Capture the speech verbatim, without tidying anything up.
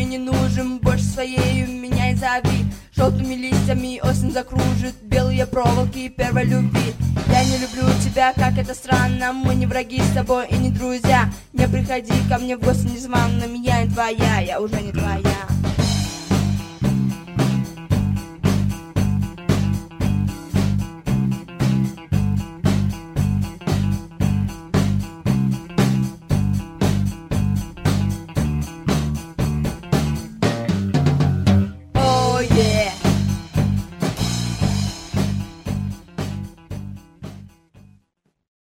не нужен, больше своей меня и зови. Желтыми листьями осень закружит, белые проволоки первой любви. Я не люблю тебя, как это странно, мы не враги с тобой и не друзья. Не приходи ко мне в гости незваными, я не твоя, я уже не твоя.